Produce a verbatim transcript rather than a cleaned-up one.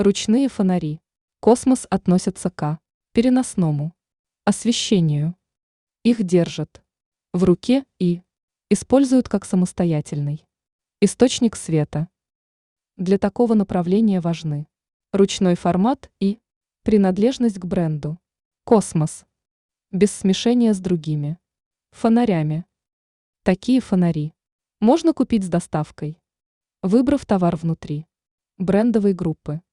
Ручные фонари. Космос относится к переносному освещению. Их держат в руке и используют как самостоятельный источник света. Для такого направления важны ручной формат и принадлежность к бренду. Космос. Без смешения с другими фонарями. Такие фонари можно купить с доставкой, выбрав товар внутри брендовой группы.